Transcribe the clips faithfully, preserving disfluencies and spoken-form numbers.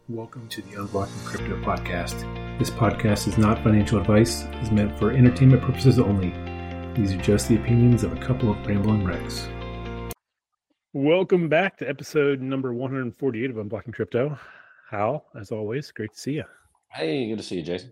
Welcome to the Unblocking Crypto podcast. This podcast is not financial advice. It is meant for entertainment purposes only. These are just the opinions of a couple of rambling wrecks. Welcome back to episode number one forty-eight of Unblocking Crypto. Hal, as always, great to see you. Hey, good to see you, Jason.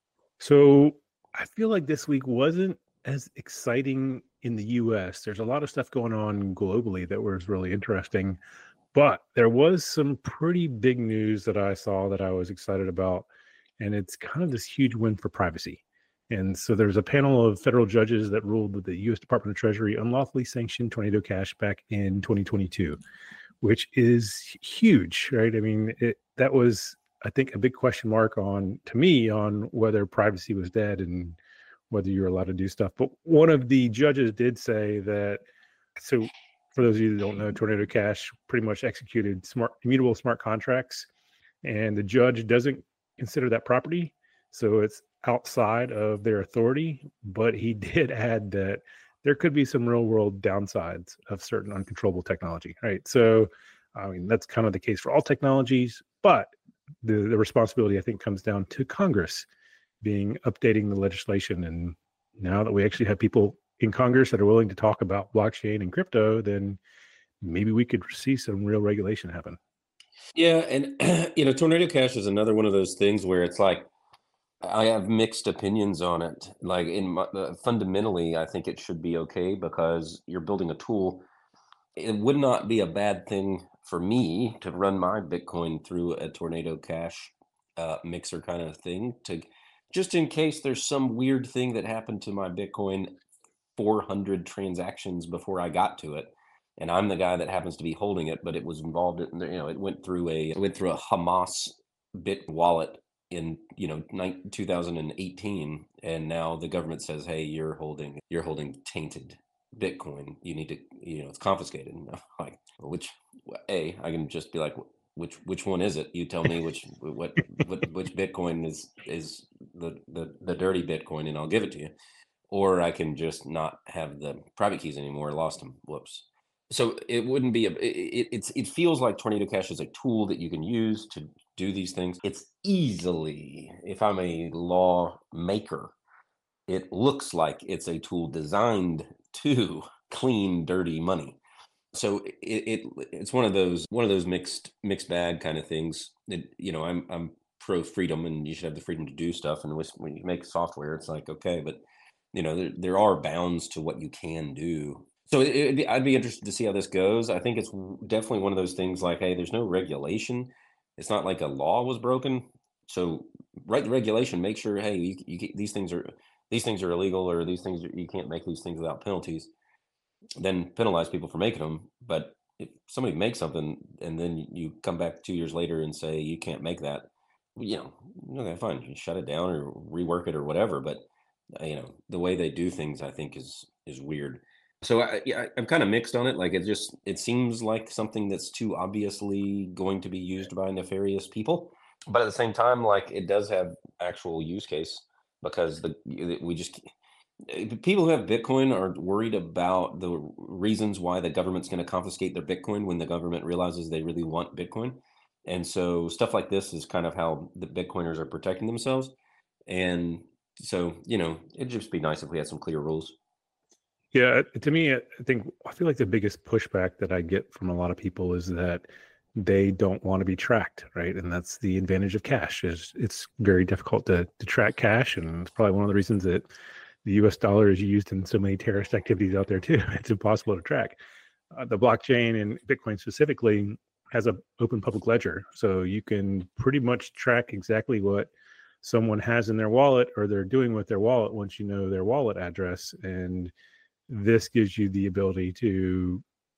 So I feel like this week wasn't as exciting in the U S. There's a lot of stuff going on globally that was really interesting. But there was some pretty big news that I saw that I was excited about, and it's kind of this huge win for privacy. And so there's a panel of federal judges that ruled that the U S Department of Treasury unlawfully sanctioned Tornado Cash back in twenty twenty-two, which is huge, right? I mean, it, that was, I think, a big question mark on, to me, on whether privacy was dead and whether you're allowed to do stuff. But one of the judges did say that, so for those of you that don't know, Tornado Cash pretty much executed smart, immutable smart contracts, and the judge doesn't consider that property, so it's outside of their authority. But he did add that there could be some real-world downsides of certain uncontrollable technology, right? So, I mean, that's kind of the case for all technologies, but the, the responsibility, I think, comes down to Congress being updating the legislation. And now that we actually have people in Congress that are willing to talk about blockchain and crypto, then maybe we could see some real regulation happen. Yeah, and you know, Tornado Cash is another one of those things where it's like I have mixed opinions on it. Like in my, uh, fundamentally, I think it should be okay because you're building a tool. It would not be a bad thing for me to run my Bitcoin through a Tornado Cash uh, mixer kind of thing, to just in case there's some weird thing that happened to my Bitcoin four hundred transactions before I got to it, and I'm the guy that happens to be holding it, but it was involved in, you know, it went through a it went through a Hamas bit wallet in, you know, two thousand eighteen, and now the government says, hey, you're holding you're holding tainted Bitcoin, you need to, you know, it's confiscated. And I'm like, which a I can just be like, which which one is it? You tell me which what, what which Bitcoin is is the, the the dirty Bitcoin, and I'll give it to you. Or I can just not have the private keys anymore. Lost them. Whoops. So it wouldn't be a. It, it's it feels like Tornado Cash is a tool that you can use to do these things. It's easily, if I'm a lawmaker, it looks like it's a tool designed to clean dirty money. So it, it it's one of those one of those mixed mixed bag kind of things. That, you know, I'm I'm pro freedom, and you should have the freedom to do stuff. And when you make software, it's like, okay, but you know, there, there are bounds to what you can do. So it, it'd be, I'd be interested to see how this goes. I think it's definitely one of those things like, hey, there's no regulation. It's not like a law was broken. So write the regulation, make sure, hey, you, you, these things are these things are illegal, or these things, you can't make these things without penalties. Then penalize people for making them. But if somebody makes something and then you come back two years later and say you can't make that, you know, okay, fine, you shut it down or rework it or whatever. But you know, the way they do things, I think is is weird. So I, yeah, I'm kind of mixed on it. Like it just it seems like something that's too obviously going to be used by nefarious people, but at the same time, like it does have actual use case, because the we just people who have Bitcoin are worried about the reasons why the government's going to confiscate their Bitcoin when the government realizes they really want Bitcoin. And so stuff like this is kind of how the Bitcoiners are protecting themselves. And so, you know, it'd just be nice if we had some clear rules. Yeah, to me, I think I feel like the biggest pushback that I get from a lot of people is that they don't want to be tracked, right? And that's the advantage of cash. Is it's very difficult to to track cash, and it's probably one of the reasons that the U S dollar is used in so many terrorist activities out there too. It's impossible to track. Uh, the blockchain and Bitcoin specifically has an open public ledger, so you can pretty much track exactly what someone has in their wallet or they're doing with their wallet once you know their wallet address. And this gives you the ability to,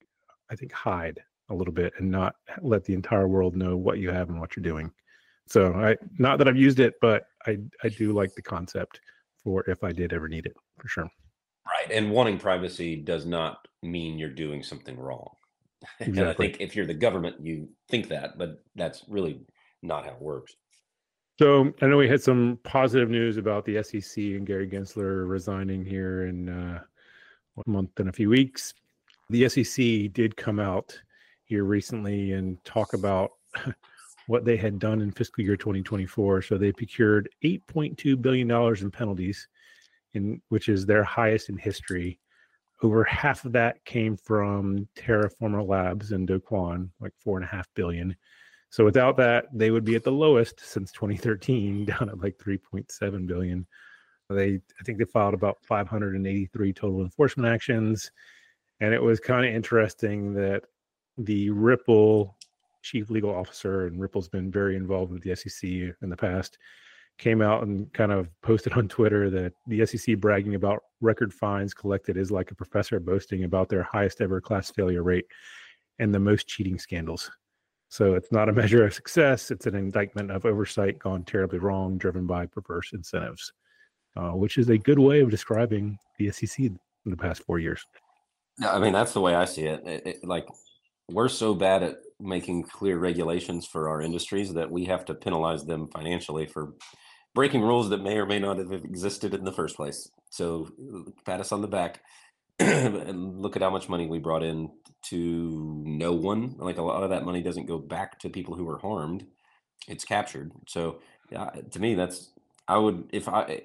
I think, hide a little bit and not let the entire world know what you have and what you're doing. So I, not that I've used it, but I, I do like the concept for if I did ever need it, for sure. Right. And wanting privacy does not mean you're doing something wrong. Exactly. And I think if you're the government, you think that, but that's really not how it works. So I know we had some positive news about the S E C and Gary Gensler resigning here in uh, one month and a few weeks. The S E C did come out here recently and talk about what they had done in fiscal year twenty twenty-four. So they procured eight point two billion dollars in penalties, in which is their highest in history. Over half of that came from Terraformer Labs and Do Kwon, like four and a half billion. So without that, they would be at the lowest since twenty thirteen, down at like three point seven billion. They, I think they filed about five hundred eighty-three total enforcement actions. And it was kind of interesting that the Ripple chief legal officer, and Ripple's been very involved with the S E C in the past, came out and kind of posted on Twitter that the S E C bragging about record fines collected is like a professor boasting about their highest ever class failure rate and the most cheating scandals. So it's not a measure of success. It's an indictment of oversight gone terribly wrong, driven by perverse incentives, uh, which is a good way of describing the S E C in the past four years. No, I mean, that's the way I see it. It, it. Like, we're so bad at making clear regulations for our industries that we have to penalize them financially for breaking rules that may or may not have existed in the first place. So pat us on the back and look at how much money we brought in to no one. Like, a lot of that money doesn't go back to people who were harmed. It's captured. So uh, to me, that's, I would, if I,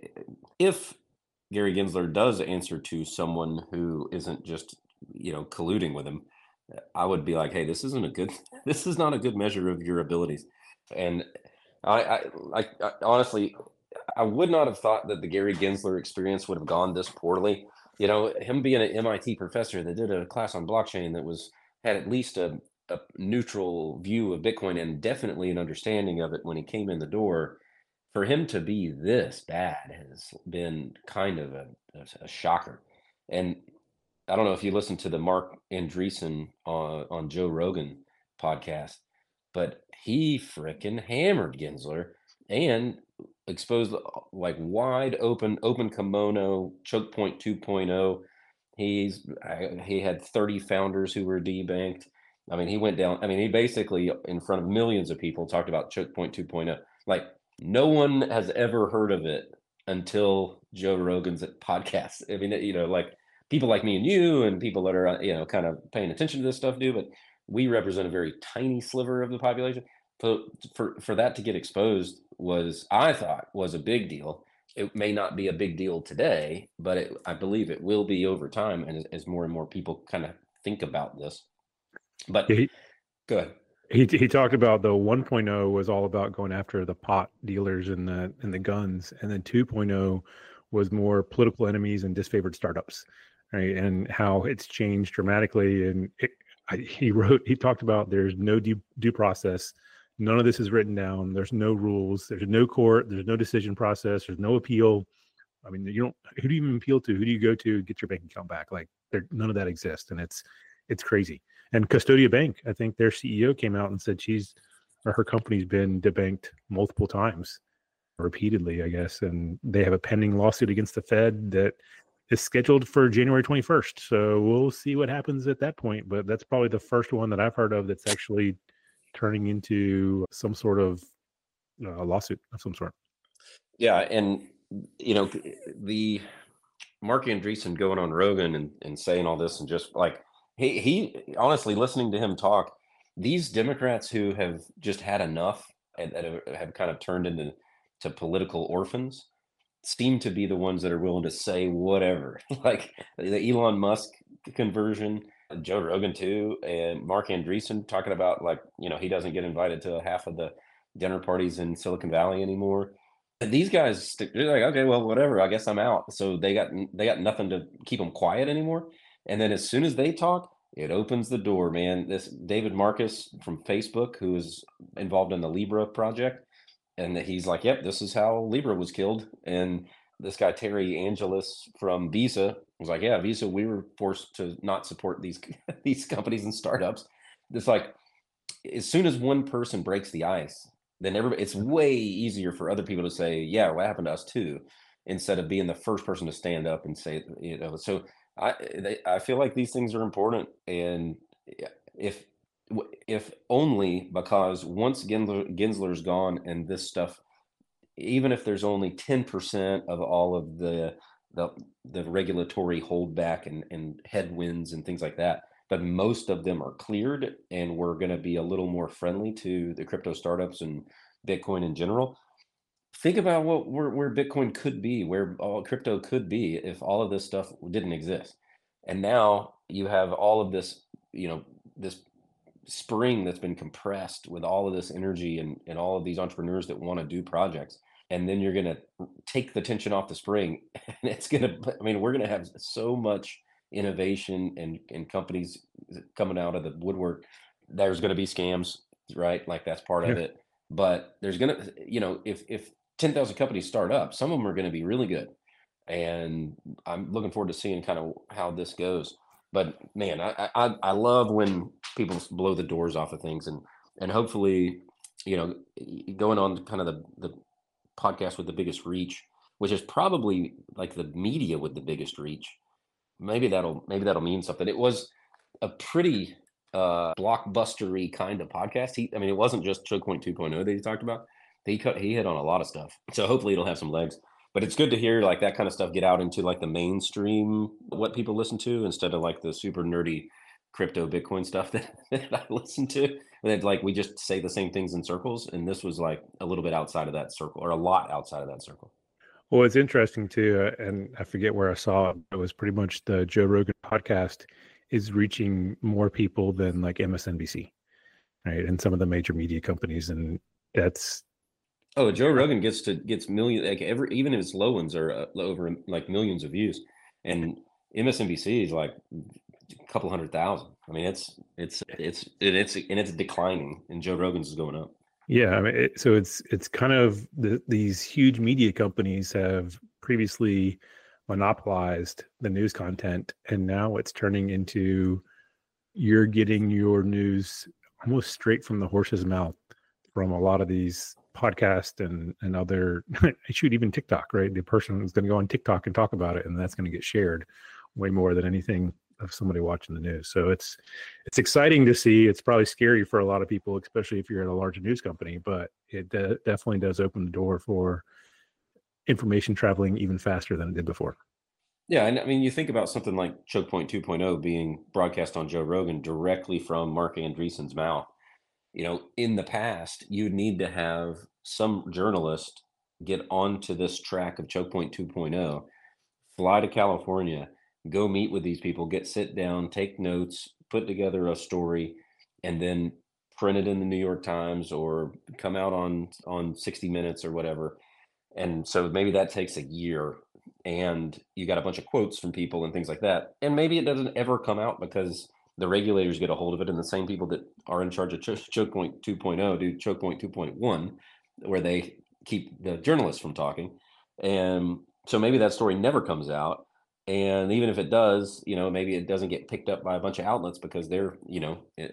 if Gary Gensler does answer to someone who isn't just, you know, colluding with him, I would be like, hey, this isn't a good, this is not a good measure of your abilities. And I, I like, I, honestly, I would not have thought that the Gary Gensler experience would have gone this poorly. You know, him being an M I T professor that did a class on blockchain that was, had at least a, a neutral view of Bitcoin and definitely an understanding of it when he came in the door, for him to be this bad has been kind of a, a, a shocker. And I don't know if you listened to the Mark Andreessen on, on Joe Rogan podcast, but he frickin' hammered Gensler and exposed like wide open, open kimono, choke point two point oh. He's, he had thirty founders who were debanked. I mean, he went down, I mean, he basically in front of millions of people talked about choke point two point oh. Like, no one has ever heard of it until Joe Rogan's podcast. I mean, you know, like people like me and you and people that are, you know, kind of paying attention to this stuff do, but we represent a very tiny sliver of the population. So for, for that to get exposed was, I thought, was a big deal. It may not be a big deal today, but it, I believe it will be over time, and as, as more and more people kind of think about this. But Yeah, he, go ahead. He he talked about the one point oh was all about going after the pot dealers and the and the guns, and then two point oh was more political enemies and disfavored startups, right? And how it's changed dramatically. And it, I, he wrote, he talked about there's no due, due process. None of this is written down. There's no rules. There's no court. There's no decision process. There's no appeal. I mean, you don't. Who do you even appeal to? Who do you go to get your bank account back? Like, there, none of that exists, and it's it's crazy. And Custodia Bank, I think their C E O came out and said she's, or her company's been debanked multiple times, repeatedly, I guess, and they have a pending lawsuit against the Fed that is scheduled for January twenty-first. So we'll see what happens at that point. But that's probably the first one that I've heard of that's actually turning into some sort of uh, lawsuit of some sort. Yeah, and you know, the Mark Andreessen going on Rogan and, and saying all this, and just like he he honestly, listening to him talk, these Democrats who have just had enough and that have kind of turned into to political orphans seem to be the ones that are willing to say whatever. Like the Elon Musk conversion, Joe Rogan too, and Mark Andreessen talking about, like, you know, he doesn't get invited to half of the dinner parties in Silicon Valley anymore. And these guys, they're like, okay, well, whatever, I guess I'm out. So they got they got nothing to keep them quiet anymore. And then as soon as they talk, it opens the door, man. This David Marcus from Facebook, who is involved in the Libra project, and he's like, yep, this is how Libra was killed. And this guy Terry Angelus from Visa was like, yeah, Visa, we were forced to not support these these companies and startups. It's like, as soon as one person breaks the ice, then everybody, it's way easier for other people to say, yeah, what happened to us too, instead of being the first person to stand up and say, you know. So I they, I feel like these things are important, and if if only because once Gensler, Gensler's gone and this stuff, even if there's only ten percent of all of the the the regulatory holdback and, and headwinds and things like that but most of them are cleared, and we're going to be a little more friendly to the crypto startups and Bitcoin in general. Think about what where, where Bitcoin could be, where all crypto could be if all of this stuff didn't exist. And now you have all of this, you know, this spring that's been compressed with all of this energy and, and all of these entrepreneurs that want to do projects. And then you're going to take the tension off the spring. And it's going to, I mean, we're going to have so much innovation and, and companies coming out of the woodwork. There's going to be scams, right? Like that's part Yeah. of it. But there's going to, you know, if, if ten thousand companies start up, some of them are going to be really good. And I'm looking forward to seeing kind of how this goes. But man, I, I I love when people blow the doors off of things, and and hopefully, you know, going on to kind of the the podcast with the biggest reach, which is probably like the media with the biggest reach. Maybe that'll maybe that'll mean something. It was a pretty uh blockbustery kind of podcast. He, I mean, it wasn't just Choke Point 2.0 that he talked about. He cut he hit on a lot of stuff. So hopefully it'll have some legs. But it's good to hear like that kind of stuff get out into like the mainstream, what people listen to, instead of like the super nerdy crypto Bitcoin stuff that, that I listen to. And like we just say the same things in circles. And this was like a little bit outside of that circle, or a lot outside of that circle. Well, it's interesting too, uh, and I forget where I saw it. It was pretty much the Joe Rogan podcast is reaching more people than like M S N B C, right? And some of the major media companies, and that's Oh, Joe Rogan gets to gets million like every even if his low ones are uh, over like millions of views, and M S N B C is like a couple hundred thousand. I mean, it's it's it's and it's and it's declining, and Joe Rogan's is going up. yeah. I mean, it, so it's it's kind of the, these huge media companies have previously monopolized the news content, and now it's turning into you're getting your news almost straight from the horse's mouth from a lot of these podcasts and and other shoot even TikTok, right? The person is going to go on TikTok and talk about it, and that's going to get shared way more than anything of somebody watching the news. So it's it's exciting to see. It's probably scary for a lot of people, especially if you're at a large news company, but it de- definitely does open the door for information traveling even faster than it did before. Yeah, and I mean, you think about something like Choke Point 2.0 being broadcast on Joe Rogan directly from Mark Andreessen's mouth. You know, in the past, you'd need to have some journalist get onto this track of Choke Point 2.0, fly to California, go meet with these people, get sit down, take notes, put together a story, and then print it in the New York Times or come out on on sixty minutes or whatever. And so maybe that takes a year, and you got a bunch of quotes from people and things like that. And maybe it doesn't ever come out because the regulators get a hold of it, and the same people that are in charge of Ch- Choke Point 2.0 do Choke Point 2.1, where they keep the journalists from talking. And so maybe that story never comes out. And even if it does, you know, maybe it doesn't get picked up by a bunch of outlets because they're, you know, eh,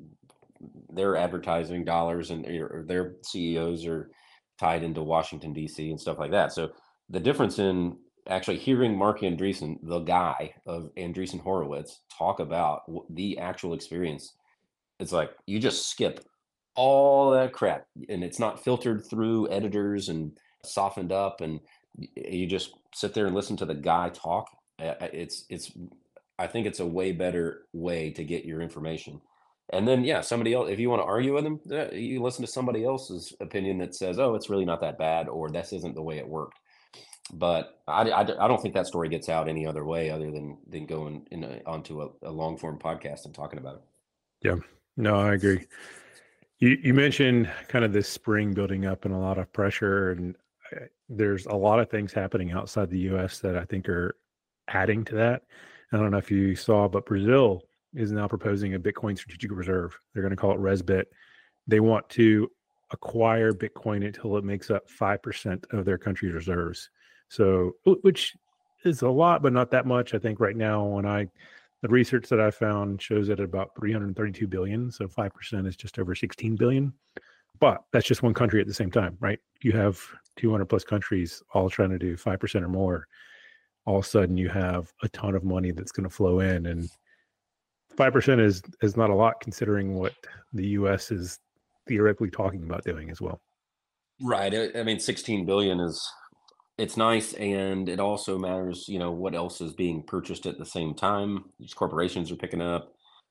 their advertising dollars and or their C E Os are tied into Washington, D C and stuff like that. So the difference in actually hearing Mark Andreessen, the guy of Andreessen Horowitz, talk about the actual experience, it's like you just skip all that crap, and it's not filtered through editors and softened up, and you just sit there and listen to the guy talk. It's it's I think it's a way better way to get your information. And then, yeah, somebody else, if you want to argue with them, uh, you listen to somebody else's opinion that says, oh, it's really not that bad, or this isn't the way it worked. But I, I, I don't think that story gets out any other way other than than going in a, onto a, a long form podcast and talking about it. Yeah, no, I agree. You you mentioned kind of this spring building up and a lot of pressure, and uh, there's a lot of things happening outside the U S that I think are adding to that. I don't know if you saw, but Brazil is now proposing a Bitcoin strategic reserve. They're going to call it ResBit. They want to acquire Bitcoin until it makes up five percent of their country's reserves. So, which is a lot, but not that much. I think right now, when I, the research that I found shows it at about three hundred thirty-two billion. So five percent is just over sixteen billion. But that's just one country at the same time, right? You have two hundred plus countries all trying to do five percent or more. All of a sudden you have a ton of money that's going to flow in, and five percent is is not a lot considering what the U S is theoretically talking about doing as well. Right. I, I mean, sixteen billion is, it's nice, and it also matters, you know, what else is being purchased at the same time. These corporations are picking up.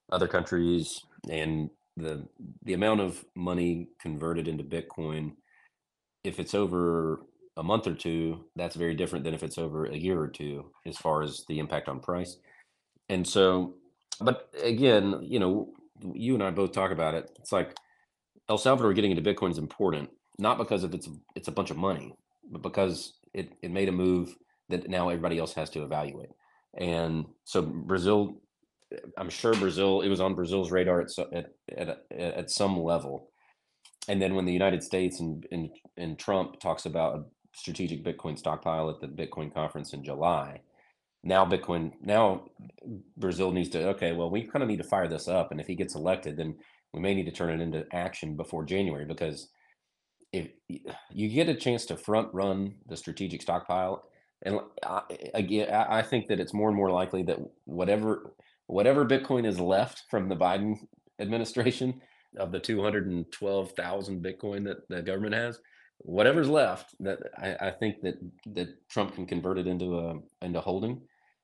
other countries, and the the amount of money converted into Bitcoin, if it's over a month or two, that's very different than if it's over a year or two, as far as the impact on price. And so, but again, you know, you and I both talk about it. It's like El Salvador getting into Bitcoin is important, not because of it's it's a bunch of money, but because it it made a move that now everybody else has to evaluate. And so Brazil, I'm sure Brazil, it was on Brazil's radar at so- at at, at some level. And then when the United States and, and and Trump talks about a strategic Bitcoin stockpile at the Bitcoin conference in July, now Bitcoin, now Brazil needs to, okay, well, we kind of need to fire this up. And if he gets elected, then we may need to turn it into action before January, because if you get a chance to front run the strategic stockpile, and I, again, I think that it's more and more likely that whatever whatever Bitcoin is left from the Biden administration, of the two hundred twelve thousand Bitcoin that the government has, whatever's left, that I, I think that that Trump can convert it into a into holding,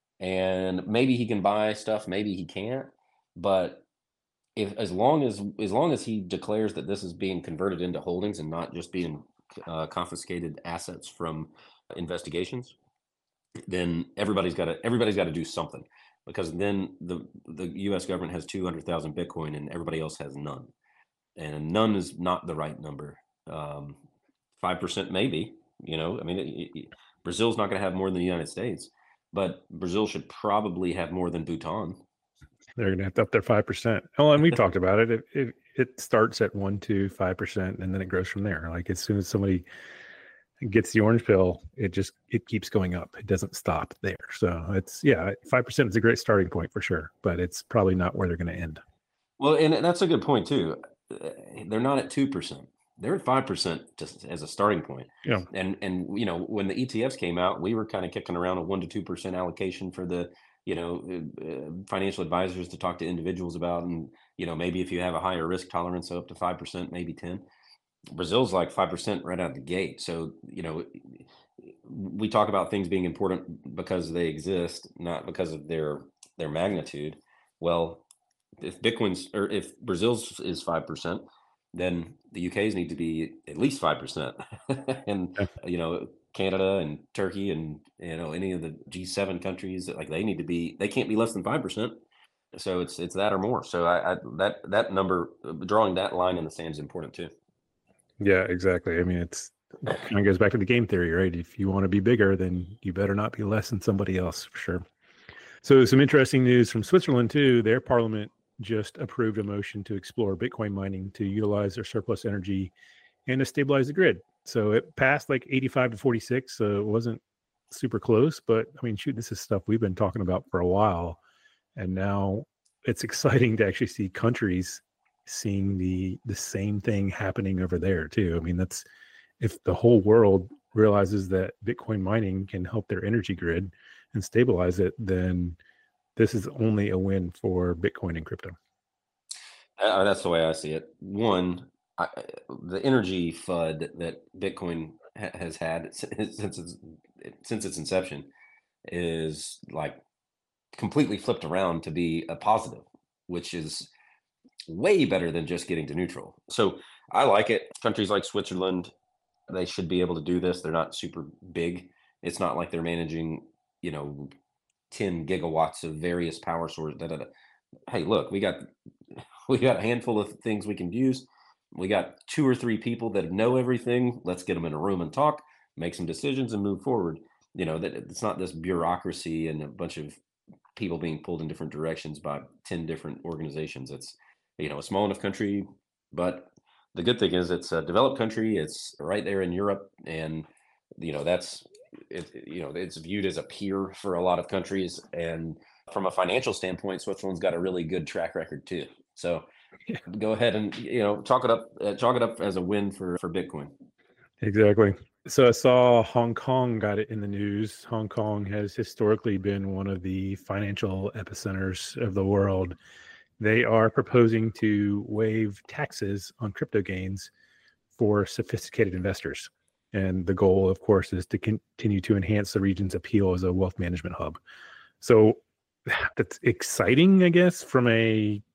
and maybe he can buy stuff, maybe he can't, but if as long as as long as he declares that this is being converted into holdings and not just being uh, confiscated assets from investigations, then everybody's got to everybody's got to do something, because then the the U S government has two hundred thousand Bitcoin and everybody else has none, and none is not the right number. Um, Five percent maybe. You know, I mean, it, it, Brazil's not going to have more than the United States, but Brazil should probably have more than Bhutan. They're going to have to up their five percent. Oh, and we've talked about it. It, it. it starts at one, two, five percent, and then it grows from there. Like as soon as somebody gets the orange pill, it just, it keeps going up. It doesn't stop there. So it's, yeah, five percent is a great starting point for sure, but it's probably not where they're going to end. Well, and that's a good point too. They're not at two percent. They're at five percent just as a starting point. Yeah. And, and, you know, when the E T Fs came out, we were kind of kicking around a one to two percent allocation for the, you know, uh, financial advisors to talk to individuals about. And, you know, maybe if you have a higher risk tolerance, so up to five percent, maybe ten. Brazil's like five percent right out the gate. So, you know, we talk about things being important because they exist, not because of their, their magnitude. Well, if Bitcoin's, or if Brazil's is five percent, then the U K's need to be at least five percent. And, Yeah. you know, Canada and Turkey and, you know, any of the G seven countries, like they need to be, they can't be less than five percent. So it's, it's that or more. So I, I, that, that number, drawing that line in the sand is important too. Yeah, exactly. I mean, it's it kind of goes back to the game theory, right? If you want to be bigger, then you better not be less than somebody else, for sure. So some interesting news from Switzerland too. Their parliament just approved a motion to explore Bitcoin mining to utilize their surplus energy and to stabilize the grid. So it passed like eighty-five to forty-six. So it wasn't super close, but I mean, shoot, this is stuff we've been talking about for a while. And now it's exciting to actually see countries seeing the the same thing happening over there too. I mean, that's, if the whole world realizes that Bitcoin mining can help their energy grid and stabilize it, then this is only a win for Bitcoin and crypto. Uh, that's the way I see it. One, I, the energy F U D that Bitcoin ha- has had since its since its inception is like completely flipped around to be a positive, which is way better than just getting to neutral. So I like it. Countries like Switzerland, they should be able to do this. They're not super big. It's not like they're managing, you know, ten gigawatts of various power sources. Da, da, da. Hey, look, we got we got a handful of things we can use. We got two or three people that know everything. Let's get them in a room and talk, make some decisions, and move forward. You know, that it's not this bureaucracy and a bunch of people being pulled in different directions by ten different organizations. It's, you know, a small enough country, but the good thing is it's a developed country. It's right there in Europe, and you know that's it, you know it's viewed as a peer for a lot of countries, and from a financial standpoint, Switzerland's got a really good track record too. So Yeah. Go ahead and, you know, chalk it up uh, chalk it up as a win for for Bitcoin. Exactly. So I saw Hong Kong got it in the news. Hong Kong has historically been one of the financial epicenters of the world. They are proposing to waive taxes on crypto gains for sophisticated investors. And the goal, of course, is to continue to enhance the region's appeal as a wealth management hub. So that's exciting, I guess, from a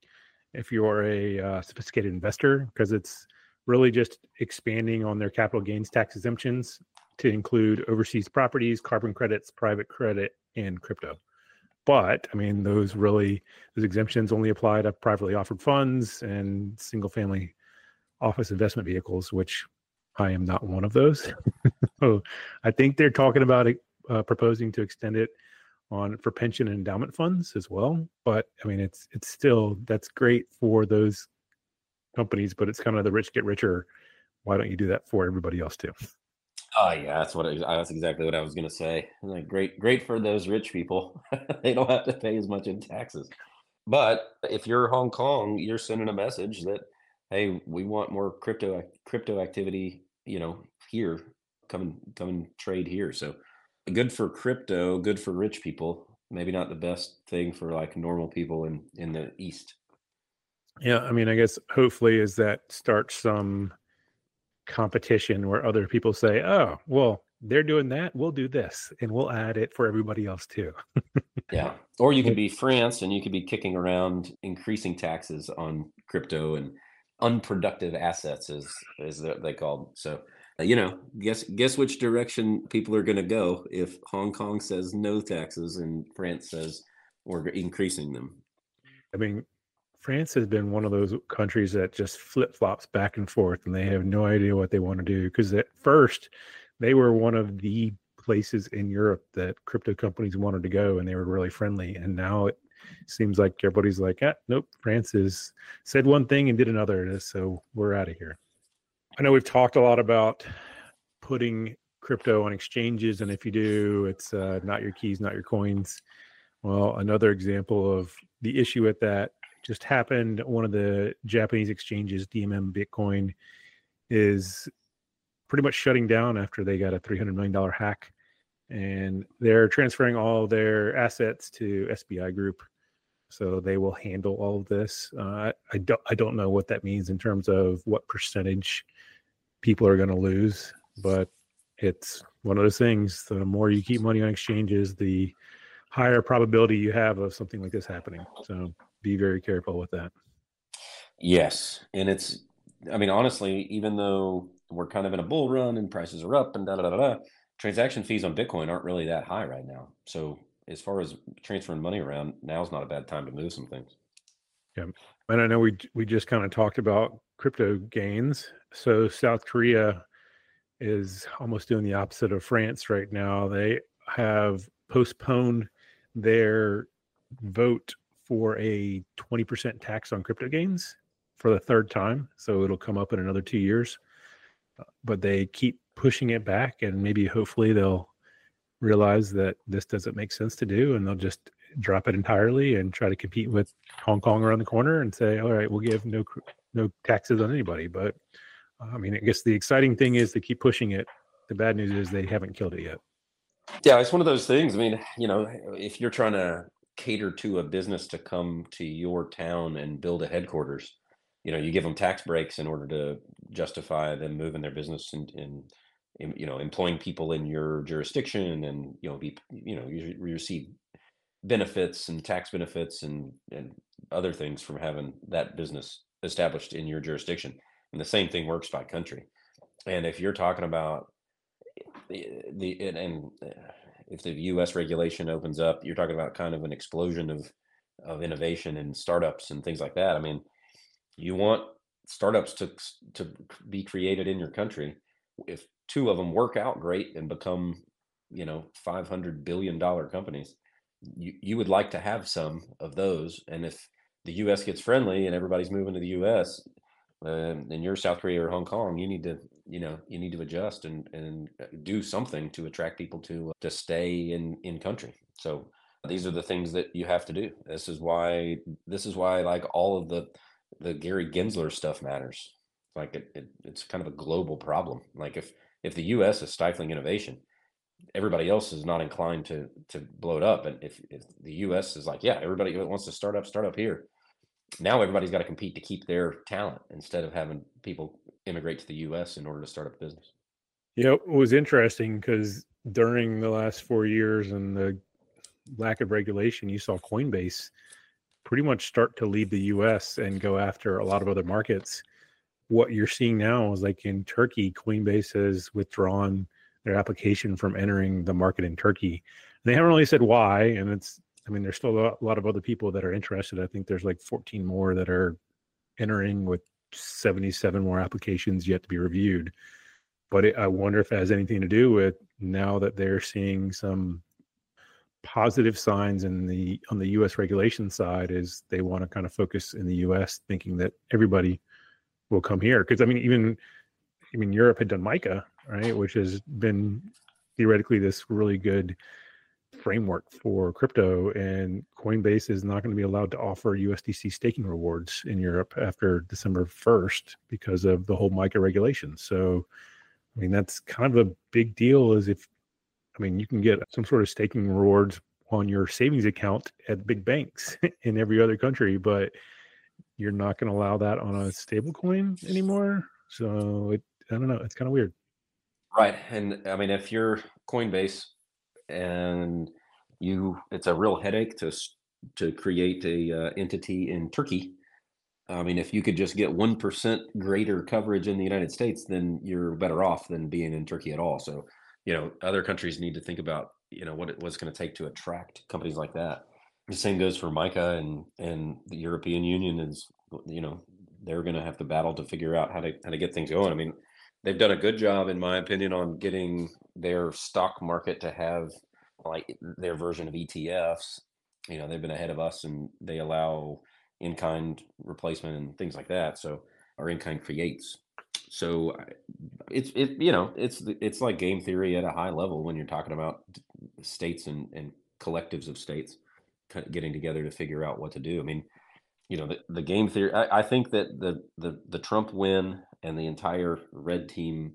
if you're a uh, sophisticated investor, because it's really just expanding on their capital gains tax exemptions to include overseas properties, carbon credits, private credit, and crypto. But I mean, those really, those exemptions only apply to privately offered funds and single family office investment vehicles, which I am not one of those. So I think they're talking about it, uh, proposing to extend it on for pension and endowment funds as well. But I mean, it's it's still, that's great for those companies, but it's kind of the rich get richer. Why don't you do that for everybody else too? Oh yeah, that's what I, that's exactly what I was gonna say. Like, great, great for those rich people. They don't have to pay as much in taxes. But if you're Hong Kong, you're sending a message that, hey, we want more crypto ac- crypto activity, you know, here. Come and come and trade here. So good for crypto, good for rich people. Maybe not the best thing for like normal people in in the East. Yeah, I mean, I guess hopefully is that starts some competition where other people say, "Oh, well, they're doing that, we'll do this, and we'll add it for everybody else too." Yeah. Or you could Like, be France and you could be kicking around increasing taxes on crypto and unproductive assets, as as they're- they call. So, uh, you know, guess guess which direction people are going to go if Hong Kong says no taxes and France says we're increasing them. I mean, France has been one of those countries that just flip flops back and forth, and they have no idea what they want to do. Because at first, they were one of the places in Europe that crypto companies wanted to go, and they were really friendly. And now it seems like everybody's like, ah, nope, France has said one thing and did another, so we're out of here. I know we've talked a lot about putting crypto on exchanges, and if you do, it's uh, not your keys, not your coins. Well, another example of the issue with that just happened. One of the Japanese exchanges, D M M Bitcoin, is pretty much shutting down after they got a three hundred million dollars hack. And they're transferring all their assets to S B I Group. So they will handle all of this. Uh, I don't I don't know what that means in terms of what percentage people are going to lose, but it's one of those things. The more you keep money on exchanges, the higher probability you have of something like this happening. So be very careful with that. Yes, and it's, I mean, honestly, even though we're kind of in a bull run and prices are up and da da da da, transaction fees on Bitcoin aren't really that high right now. So as far as transferring money around, now's not a bad time to move some things. Yeah. And I know we we just kind of talked about crypto gains. So South Korea is almost doing the opposite of France right now. They have postponed their vote for a twenty percent tax on crypto gains for the third time. So it'll come up in another two years. But they keep pushing it back, and maybe hopefully they'll realize that this doesn't make sense to do, and they'll just drop it entirely and try to compete with Hong Kong around the corner and say, all right, we'll give no no taxes on anybody. But uh, I mean, I guess the exciting thing is to keep pushing it. The bad news is they haven't killed it yet. Yeah, it's one of those things. I mean, you know, if you're trying to cater to a business to come to your town and build a headquarters, you know, you give them tax breaks in order to justify them moving their business and, and, and you know, employing people in your jurisdiction, and you know, be you know, you re- receive benefits and tax benefits and and other things from having that business established in your jurisdiction. And the same thing works by country. And if you're talking about the the and, and uh, if the U S regulation opens up, you're talking about kind of an explosion of of innovation and startups and things like that. I mean, you want startups to to be created in your country. If two of them work out great and become, you know, five hundred billion dollar companies, you you would like to have some of those. And if the U S gets friendly and everybody's moving to the U S, um, and you're South Korea or Hong Kong, you need to, you know, you need to adjust and and uh, do something to attract people to uh, to stay in in country. So these are the things that you have to do. This is why this is why like all of the the Gary Gensler stuff matters. Like it, it it's kind of a global problem. Like if if the U S is stifling innovation, everybody else is not inclined to to blow it up. And if if the U S is like, yeah, everybody who wants to start up, start up here, now everybody's got to compete to keep their talent instead of having people immigrate to the U S in order to start up a business. You know, it was interesting because during the last four years and the lack of regulation, you saw Coinbase pretty much start to leave the U S and go after a lot of other markets. What you're seeing now is like in Turkey, Coinbase has withdrawn their application from entering the market in Turkey. They haven't really said why, and it's, I mean, there's still a lot of other people that are interested. I think there's like fourteen more that are entering with seventy-seven more applications yet to be reviewed. But it, I wonder if it has anything to do with now that they're seeing some positive signs in the on the U S regulation side, is they want to kind of focus in the U S, thinking that everybody will come here. Because I mean, even I mean, Europe had done MiCA, right, which has been theoretically this really good framework for crypto, and Coinbase is not going to be allowed to offer U S D C staking rewards in Europe after December first because of the whole MiCA regulation. So, I mean, that's kind of a big deal. Is if, I mean, you can get some sort of staking rewards on your savings account at big banks in every other country, but you're not going to allow that on a stable coin anymore. So it, I don't know. It's kind of weird. Right. And I mean, if you're Coinbase and you, it's a real headache to s- to create a uh, entity in Turkey. I mean, if you could just get one percent greater coverage in the United States, then you're better off than being in Turkey at all. So, you know, other countries need to think about, you know, what it was going to take to attract companies like that. The same goes for MiCA, and and the European Union is, you know, they're going to have to battle to figure out how to how to get things going. I mean, they've done a good job, in my opinion, on getting their stock market to have like their version of E T Fs. You know, they've been ahead of us, and they allow in-kind replacement and things like that. So, or in-kind creates. So I- it's it you know it's it's like game theory at a high level when you're talking about states and and collectives of states kind of getting together to figure out what to do. I mean, you know, the, the game theory. I, I think that the the the Trump win and the entire red team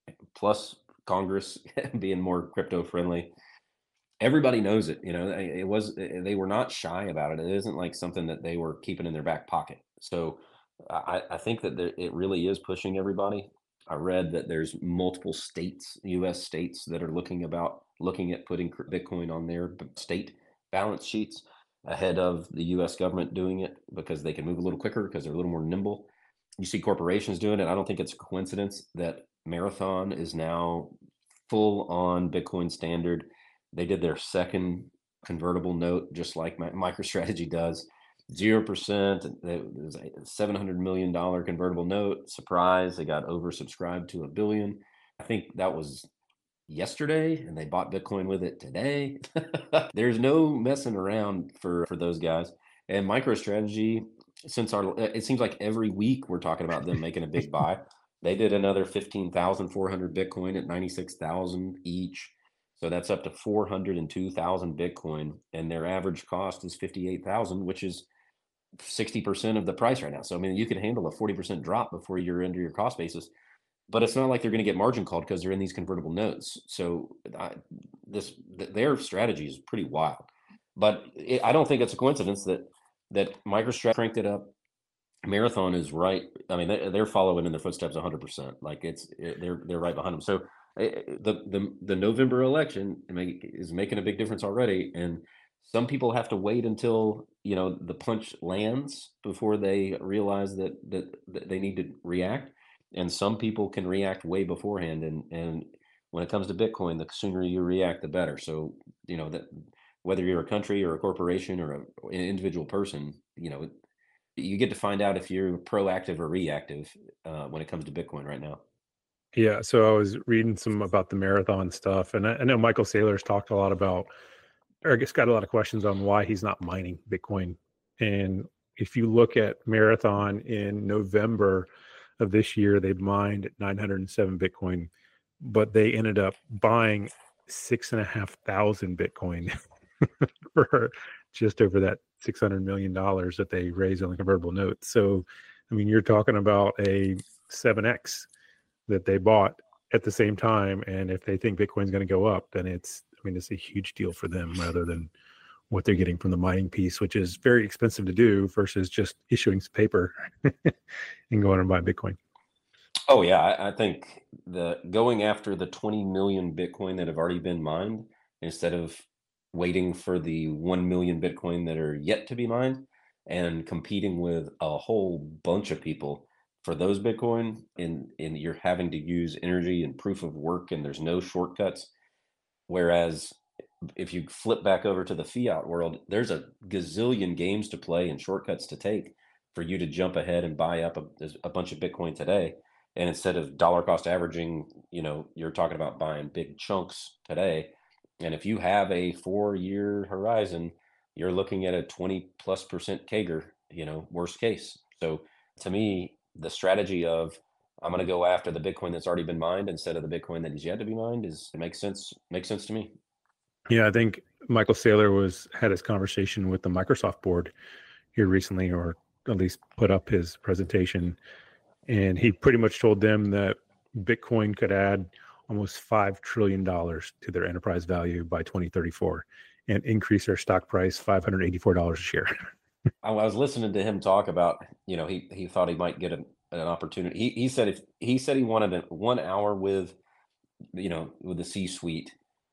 plus Congress being more crypto friendly, everybody knows it. You know, it it was they were not shy about it. It isn't like something that they were keeping in their back pocket. So I, I think that there, it really is pushing everybody. I read that there's multiple states, U S states, that are looking about looking at putting cr- Bitcoin on their b- state balance sheets ahead of the U S government doing it because they can move a little quicker because they're a little more nimble. You see corporations doing it. I don't think it's a coincidence that Marathon is now full on Bitcoin standard. They did their second convertible note, just like Mi- MicroStrategy does. Zero percent. It was a seven hundred million dollar convertible note. Surprise! They got oversubscribed to a billion. I think that was yesterday, and they bought Bitcoin with it today. There's no messing around for for those guys. And MicroStrategy, since our it seems like every week we're talking about them making a big buy. They did another fifteen thousand four hundred Bitcoin at ninety-six thousand each. So that's up to four hundred two thousand Bitcoin, and their average cost is fifty-eight thousand, which is sixty percent of the price right now. So I mean, you could handle a forty percent drop before you're under your cost basis, but it's not like they're going to get margin called because they're in these convertible notes. So I, this th- their strategy is pretty wild. But it, I don't think it's a coincidence that that MicroStrategy cranked it up. Marathon is right. I mean, they, they're following in their footsteps one hundred percent. Like it's it, they're they're right behind them. So eh, the the the November election make, is making a big difference already, and some people have to wait until you know the punch lands before they realize that that, that they need to react, and some people can react way beforehand. And and when it comes to Bitcoin, the sooner you react, the better. So you know that whether you're a country or a corporation or a, an individual person, you know you get to find out if you're proactive or reactive uh, when it comes to Bitcoin right now. Yeah, so I was reading some about the marathon stuff, and I, I know Michael Saylor's talked a lot about, or I guess got a lot of questions on why he's not mining Bitcoin. And if you look at Marathon in November of this year, they mined nine hundred seven Bitcoin, but they ended up buying six and a half thousand Bitcoin for just over that six hundred million dollars that they raised on the convertible note. So, I mean, you're talking about a seven X that they bought at the same time. And if they think Bitcoin's going to go up, then it's, I mean, it's a huge deal for them rather than what they're getting from the mining piece, which is very expensive to do versus just issuing some paper and going and buying Bitcoin. Oh yeah, I, I think the going after the twenty million Bitcoin that have already been mined instead of waiting for the one million Bitcoin that are yet to be mined. and competing with a whole bunch of people for those Bitcoin, and and you're having to use energy and proof of work, and there's no shortcuts. Whereas if you flip back over to the fiat world, there's a gazillion games to play and shortcuts to take for you to jump ahead and buy up a, a bunch of Bitcoin today. And instead of dollar cost averaging, you know, you're talking about buying big chunks today. And if you have a four year horizon, you're looking at a twenty plus percent CAGR, you know, worst case. So to me, the strategy of I'm going to go after the Bitcoin that's already been mined instead of the Bitcoin that is yet to be mined is it makes sense. Makes sense to me. Yeah, I think Michael Saylor was had his conversation with the Microsoft board here recently, or at least put up his presentation, and he pretty much told them that Bitcoin could add almost five trillion dollars to their enterprise value by twenty thirty-four and increase their stock price five hundred eighty-four dollars a share. I was listening to him talk about, you know, he he thought he might get an, an opportunity. He he said if he said he wanted a, one hour with, you know, with the C-suite,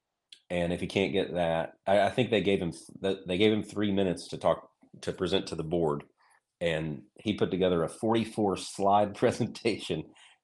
and if he can't get that, I, I think they gave him they gave him three minutes to talk to present to the board, and he put together a forty-four slide presentation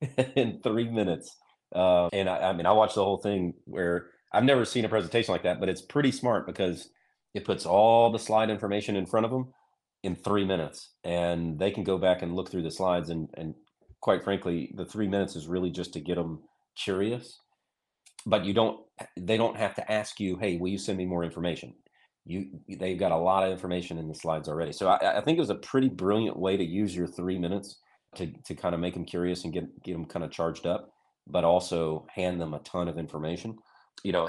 in three minutes. Uh, and I, I mean, I watched the whole thing where I've never seen a presentation like that, but it's pretty smart because it puts all the slide information in front of them in three minutes, and they can go back and look through the slides. And, and quite frankly, the three minutes is really just to get them curious. But you don't, they don't have to ask you, hey, will you send me more information? You, they've got a lot of information in the slides already. So I, I think it was a pretty brilliant way to use your three minutes to, to kind of make them curious and get, get them kind of charged up, but also hand them a ton of information. You know,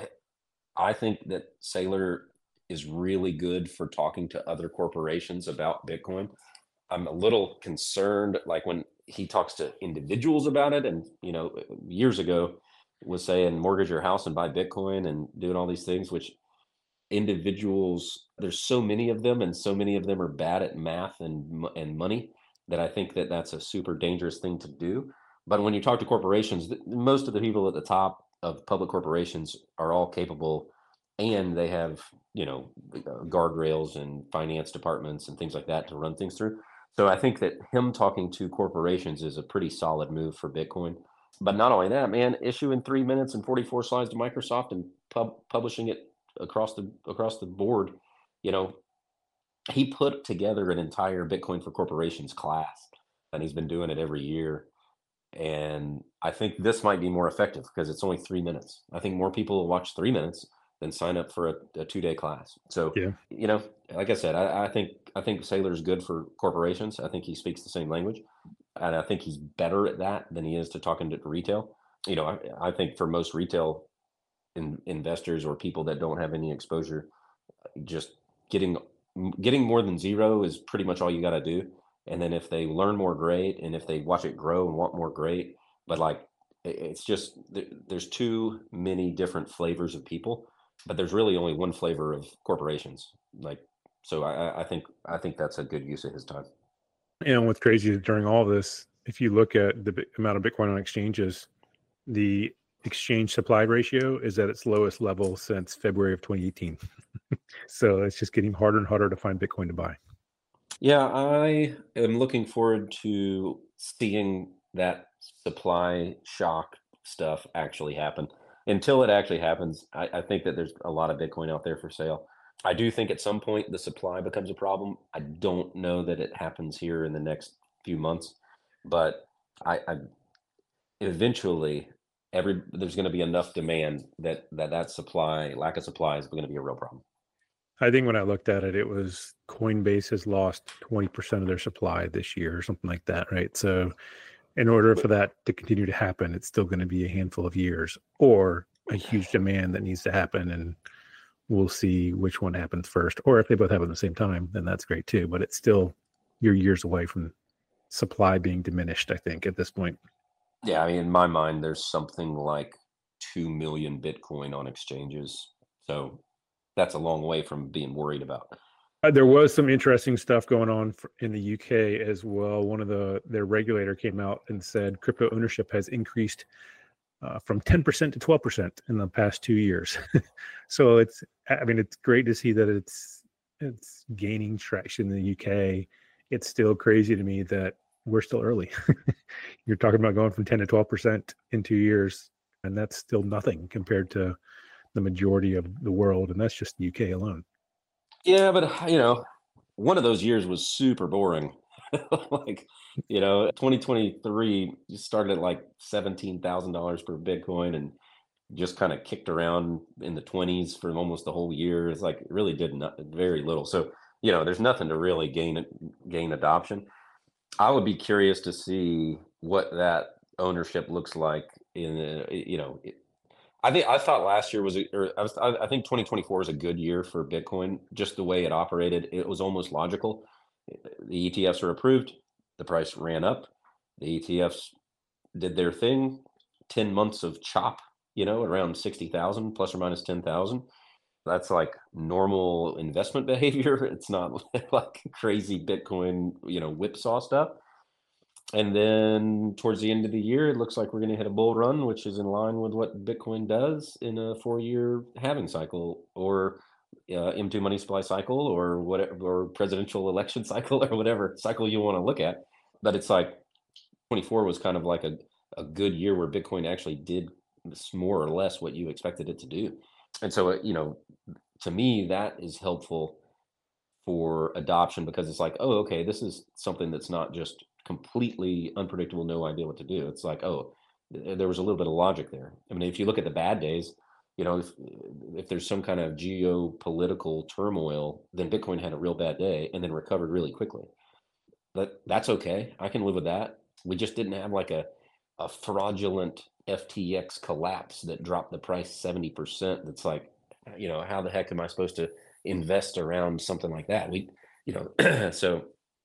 I think that Saylor is really good for talking to other corporations about Bitcoin. I'm a little concerned, like when he talks to individuals about it, and, you know, years ago was saying mortgage your house and buy Bitcoin and doing all these things, which individuals, there's so many of them, and so many of them are bad at math and and money that I think that that's a super dangerous thing to do. But when you talk to corporations, most of the people at the top of public corporations are all capable, and they have, you know, guardrails and finance departments and things like that to run things through. So I think that him talking to corporations is a pretty solid move for Bitcoin. But not only that, man, issuing three minutes and forty-four slides to Microsoft and pub- publishing it across the across the board, you know, he put together an entire Bitcoin for Corporations class, and he's been doing it every year. And I think this might be more effective because it's only three minutes. I think more people will watch three minutes than sign up for a, a two-day class. So, Yeah. you know, like I said, I, I think I think Saylor is good for corporations. I think he speaks the same language, and I think he's better at that than he is to talking to retail. You know, I, I think for most retail in, investors or people that don't have any exposure, just getting getting more than zero is pretty much all you got to do. And then if they learn more, great. And if they watch it grow and want more, great. But like, it's just there's too many different flavors of people, but there's really only one flavor of corporations. Like, so I, I think I think that's a good use of his time. And what's crazy is during all this, if you look at the amount of Bitcoin on exchanges, the exchange supply ratio is at its lowest level since February of twenty eighteen. So it's just getting harder and harder to find Bitcoin to buy. Yeah, I am looking forward to seeing that supply shock stuff actually happen. Until it actually happens, I, I think that there's a lot of Bitcoin out there for sale. I do think at some point the supply becomes a problem. I don't know that it happens here in the next few months, but I, I eventually every there's going to be enough demand that that that supply lack of supply is going to be a real problem. I think when I looked at it, it was Coinbase has lost twenty percent of their supply this year or something like that, right? So in order for that to continue to happen, it's still going to be a handful of years or a huge demand that needs to happen. And we'll see which one happens first. Or if they both happen at the same time, then that's great too. But it's still, you're years away from supply being diminished, I think, at this point. Yeah, I mean, in my mind, there's something like two million Bitcoin on exchanges. So that's a long way from being worried about. Uh, there was some interesting stuff going on for, in the U K as well. One of the their regulator came out and said crypto ownership has increased uh, from ten percent to twelve percent in the past two years. So it's, I mean, it's great to see that it's it's gaining traction in the U K. It's still crazy to me that we're still early. You're talking about going from ten to twelve percent in two years, and that's still nothing compared to the majority of the world, and that's just the U K alone. Yeah, but you know, one of those years was super boring. Like, you know, twenty twenty-three you started at like seventeen thousand dollars per Bitcoin and just kind of kicked around in the twenties for almost the whole year. It's like it really did not, very little. So, you know, there's nothing to really gain gain adoption. I would be curious to see what that ownership looks like in, uh, you know, it, I think I thought last year was, a, or I, was, I, I think twenty twenty-four was a good year for Bitcoin, just the way it operated. It was almost logical. The E T Fs were approved, the price ran up, the E T Fs did their thing, ten months of chop, you know, around sixty thousand plus or minus ten thousand. That's like normal investment behavior. It's not like crazy Bitcoin, you know, whipsaw stuff. And then towards the end of the year, it looks like we're going to hit a bull run, which is in line with what Bitcoin does in a four-year halving cycle, or uh, M two money supply cycle, or whatever, or presidential election cycle, or whatever cycle you want to look at. But it's like twenty-four was kind of like a, a good year where Bitcoin actually did more or less what you expected it to do. And so, uh, you know, to me, that is helpful for adoption, because it's like, oh, okay, this is something that's not just completely unpredictable, no idea what to do. It's like, oh, th- there was a little bit of logic there. I mean, if you look at the bad days, you know, if, if there's some kind of geopolitical turmoil, then Bitcoin had a real bad day and then recovered really quickly. But that's okay. I can live with that. We just didn't have like a, a fraudulent F T X collapse that dropped the price seventy percent. That's like, you know, how the heck am I supposed to invest around something like that? We, you know, so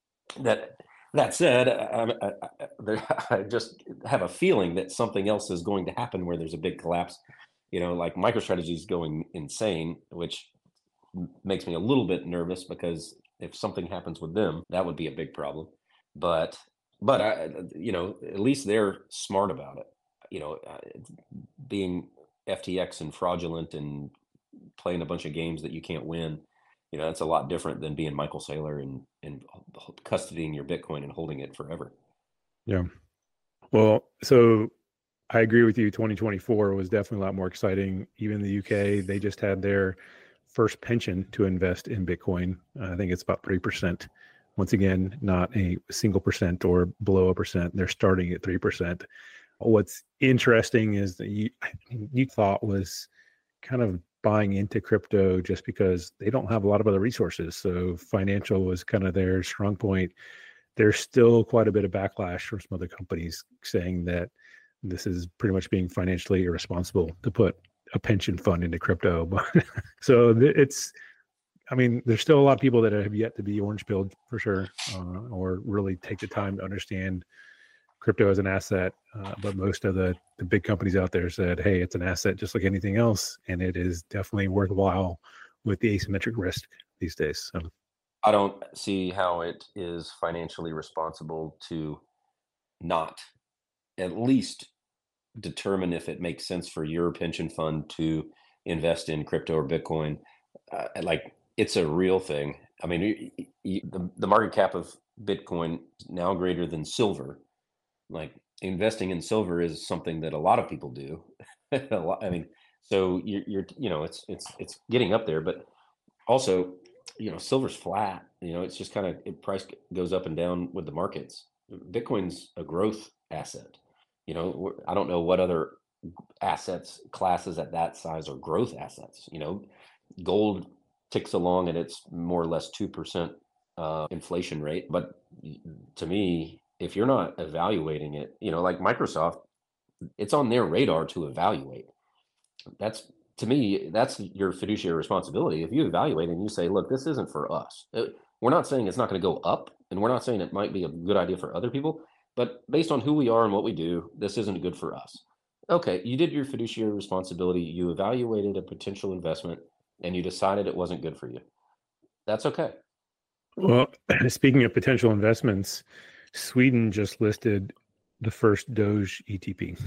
that that said, I, I, I, I just have a feeling that something else is going to happen where there's a big collapse. You know, like MicroStrategy is going insane, which makes me a little bit nervous, because if something happens with them, that would be a big problem. But but I, you know, at least they're smart about it. You know, uh, being F T X and fraudulent and playing a bunch of games that you can't win, you know, that's a lot different than being Michael Saylor and and custodying your Bitcoin and holding it forever. Yeah. Well, so I agree with you. twenty twenty-four was definitely a lot more exciting. Even the U K, they just had their first pension to invest in Bitcoin. Uh, I think it's about three percent. Once again, not a single percent or below a percent. They're starting at three percent. What's interesting is that you, you thought was kind of buying into crypto just because they don't have a lot of other resources. So financial was kind of their strong point. There's still quite a bit of backlash from some other companies saying that this is pretty much being financially irresponsible to put a pension fund into crypto. So it's, I mean, there's still a lot of people that have yet to be orange pilled for sure, uh, or really take the time to understand crypto as an asset. Uh, but most of the, the big companies out there said, hey, it's an asset just like anything else. And it is definitely worthwhile with the asymmetric risk these days. So I don't see how it is financially responsible to not at least determine if it makes sense for your pension fund to invest in crypto or Bitcoin. Uh, like, it's a real thing. I mean, you, you, the, the market cap of Bitcoin is now greater than silver. Like, investing in silver is something that a lot of people do. A lot, I mean, so you're, you're, you know, it's, it's, it's getting up there, but also, you know, silver's flat, you know, it's just kind of, it price goes up and down with the markets. Bitcoin's a growth asset. You know, I don't know what other assets classes at that size are growth assets. You know, gold ticks along at its more or less two percent uh, inflation rate. But to me, if you're not evaluating it, you know, like Microsoft, it's on their radar to evaluate. That's, to me, that's your fiduciary responsibility. If you evaluate and you say, look, this isn't for us. We're not saying it's not going to go up, and we're not saying it might be a good idea for other people, but based on who we are and what we do, this isn't good for us. Okay, you did your fiduciary responsibility. You evaluated a potential investment and you decided it wasn't good for you. That's okay. Well, speaking of potential investments, Sweden just listed the first Doge E T P.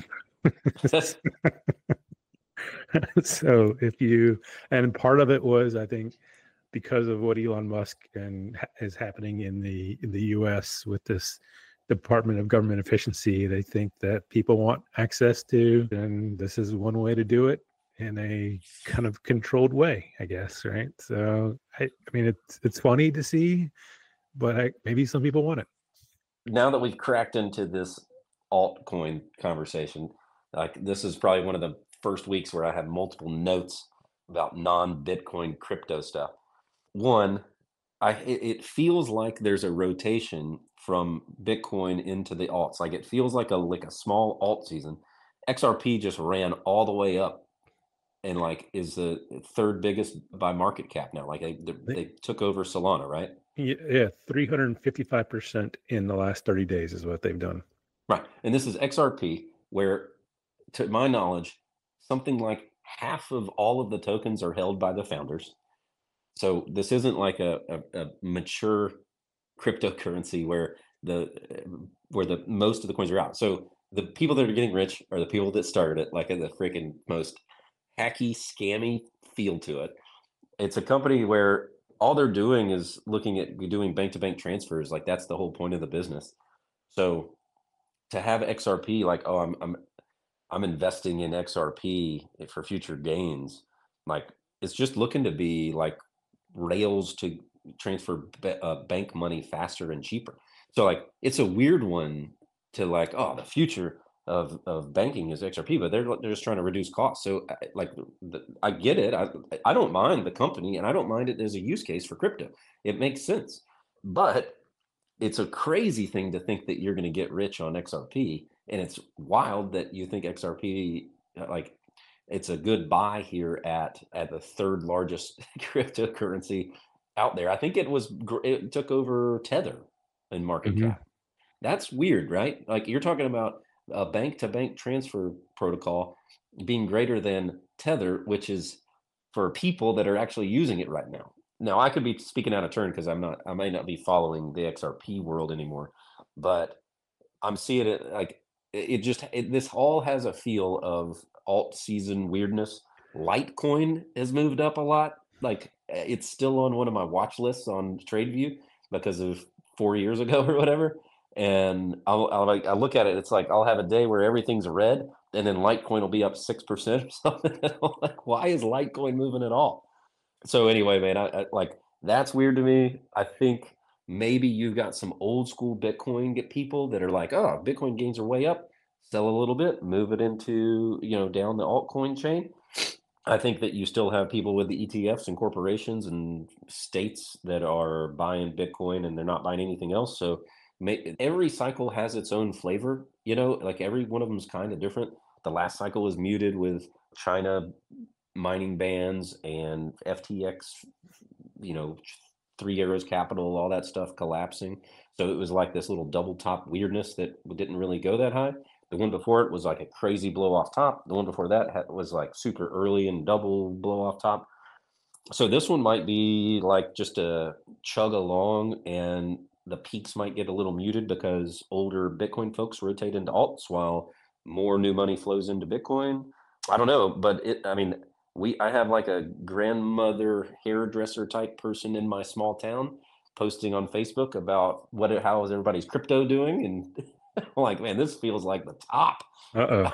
So if you, and part of it was, I think, because of what Elon Musk and ha- is happening in the in the U S with this Department of Government Efficiency. They think that people want access to, and this is one way to do it in a kind of controlled way, I guess, right? So, I, I mean, it's it's funny to see, but I, maybe some people want it. Now that we've cracked into this altcoin conversation, like this is probably one of the first weeks where I have multiple notes about non-Bitcoin crypto stuff. One, I it, it feels like there's a rotation from Bitcoin into the alts. Like it feels like a like a small alt season. X R P just ran all the way up and like is the third biggest by market cap now. Like they they, they took over Solana, right? Yeah, three hundred fifty-five percent in the last thirty days is what they've done. Right. And this is X R P, where, to my knowledge, something like half of all of the tokens are held by the founders. So this isn't like a, a, a mature cryptocurrency where the where the most of the coins are out. So the people that are getting rich are the people that started it, like the freaking most hacky, scammy feel to it. It's a company where all they're doing is looking at doing bank-to-bank transfers. Like that's the whole point of the business. So to have X R P, like, oh, I'm I'm I'm investing in X R P for future gains, like it's just looking to be like rails to transfer ba- uh, bank money faster and cheaper. So like it's a weird one to like, oh, the future of of banking is X R P, but they're they're just trying to reduce costs. So I- like the, I get it. I I don't mind the company, and I don't mind it as a use case for crypto. It makes sense, but it's a crazy thing to think that you're going to get rich on X R P, and it's wild that you think X R P uh, like it's a good buy here at at the third largest cryptocurrency out there. I think it was gr- it took over Tether in market Mm-hmm. cap. That's weird, right? Like you're talking about a bank to bank transfer protocol being greater than Tether, which is for people that are actually using it right now. Now, I could be speaking out of turn because I'm not, I may not be following the X R P world anymore, but I'm seeing it like it it just, it, this all has a feel of alt season weirdness. Litecoin has moved up a lot. Like eh, it's still on one of my watch lists on TradeView because of four years ago or whatever. And I'll, I'll like, I look at it, it's like I'll have a day where everything's red and then Litecoin will be up six percent or something. I'm like, why is Litecoin moving at all? So anyway, man, I, I like that's weird to me. I think maybe you've got some old school Bitcoin get people that are like, oh, Bitcoin gains are way up, sell a little bit, move it into, you know, down the altcoin chain. I think that you still have people with the E T Fs and corporations and states that are buying Bitcoin and they're not buying anything else. So may, every cycle has its own flavor, you know, like every one of them is kind of different. The last cycle was muted with China mining bans and F T X, you know, Three Arrows Capital, all that stuff collapsing. So it was like this little double top weirdness that didn't really go that high. The one before it was like a crazy blow off top. The one before that had, was like super early and double blow off top. So this one might be like just a chug along, and the peaks might get a little muted because older Bitcoin folks rotate into alts while more new money flows into Bitcoin. I don't know, but it, I mean, we, I have like a grandmother hairdresser type person in my small town posting on Facebook about what, how is everybody's crypto doing? And I'm like, man, this feels like the top. Uh-oh.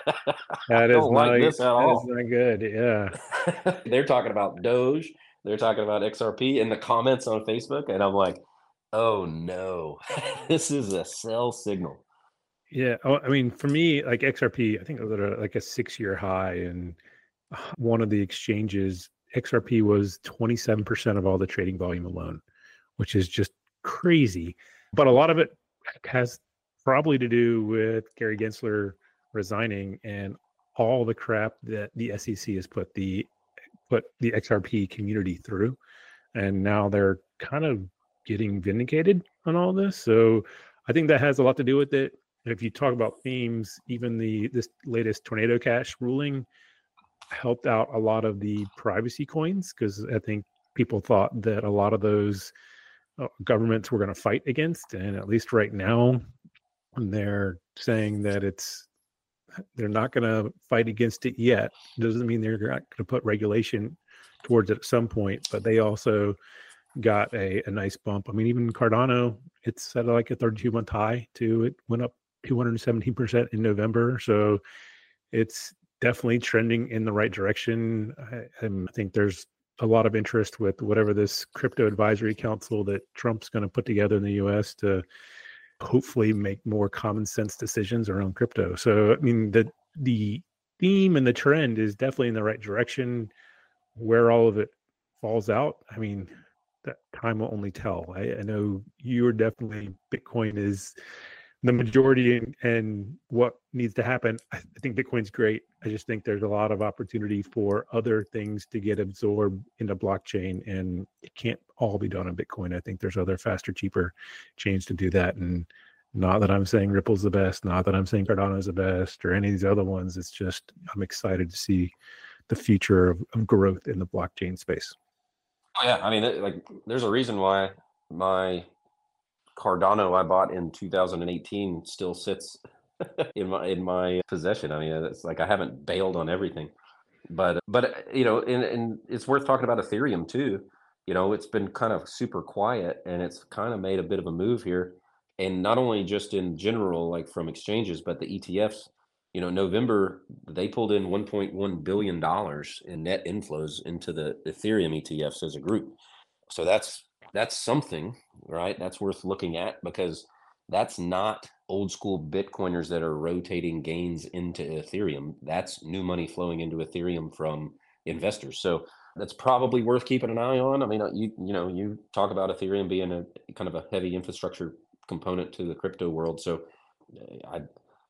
I That is don't not like this at that is all. not good. Yeah. They're talking about Doge. They're talking about X R P in the comments on Facebook. And I'm like, oh no, this is a sell signal. Yeah. Oh, I mean, for me, like X R P, I think it was at a, like a six-year high, and one of the exchanges, X R P was twenty-seven percent of all the trading volume alone, which is just crazy. But a lot of it has probably to do with Gary Gensler resigning and all the crap that the S E C has put the put the X R P community through, and now they're kind of getting vindicated on all this. So I think that has a lot to do with it. If you talk about themes, even the this latest Tornado Cash ruling helped out a lot of the privacy coins, because I think people thought that a lot of those uh, governments were going to fight against, and at least right now they're saying that it's they're not going to fight against it yet. Doesn't mean they're not going to put regulation towards it at some point, but they also got a, a nice bump. I mean, even Cardano, it's at like a thirty-two month high too. It went up two hundred seventeen percent in November. So it's definitely trending in the right direction. I, I think there's a lot of interest with whatever this crypto advisory council that Trump's going to put together in the U S to hopefully make more common sense decisions around crypto. So, I mean, the the theme and the trend is definitely in the right direction. Where all of it falls out, I mean, that time will only tell. I, I know you're definitely, Bitcoin is the majority, and, and what needs to happen. I think Bitcoin's great. I just think there's a lot of opportunity for other things to get absorbed into blockchain, and it can't all be done on Bitcoin. I think there's other faster, cheaper chains to do that. And not that I'm saying Ripple's the best, not that I'm saying Cardano's the best or any of these other ones. It's just, I'm excited to see the future of, of growth in the blockchain space. Oh yeah, I mean, like, there's a reason why my Cardano I bought in two thousand eighteen still sits in my in my possession. I mean, it's like I haven't bailed on everything, but but you know, and, and it's worth talking about Ethereum too. You know, it's been kind of super quiet, and it's kind of made a bit of a move here, and not only just in general, like from exchanges, but the E T Fs. You know, November they pulled in one point one billion dollars in net inflows into the Ethereum E T Fs as a group. So that's that's something, right? That's worth looking at, because that's not old school Bitcoiners that are rotating gains into Ethereum. That's new money flowing into Ethereum from investors. So that's probably worth keeping an eye on. I mean, you you know, you talk about Ethereum being a kind of a heavy infrastructure component to the crypto world. So I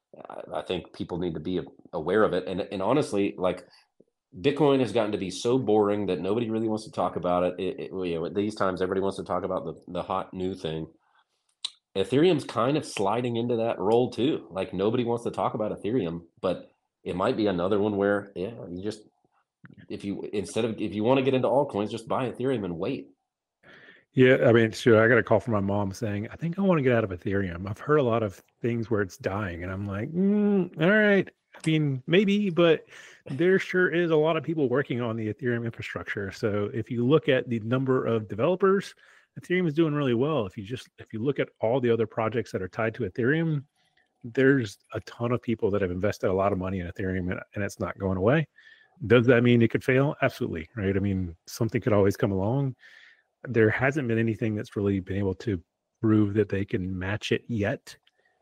I think people need to be aware of it. And and honestly, like, Bitcoin has gotten to be so boring that nobody really wants to talk about it. It, it you know, at these times, everybody wants to talk about the, the hot new thing. Ethereum's kind of sliding into that role too. Like, nobody wants to talk about Ethereum, but it might be another one where, yeah, you just, if you, instead of, if you want to get into altcoins, just buy Ethereum and wait. Yeah, I mean, sure. I got a call from my mom saying, I think I want to get out of Ethereum. I've heard a lot of things where it's dying, and I'm like, mm, all right. I mean, maybe, but there sure is a lot of people working on the Ethereum infrastructure. So if you look at the number of developers, Ethereum is doing really well. If you just, if you look at all the other projects that are tied to Ethereum, there's a ton of people that have invested a lot of money in Ethereum, and, and it's not going away. Does that mean it could fail? Absolutely, right? I mean, something could always come along. There hasn't been anything that's really been able to prove that they can match it yet.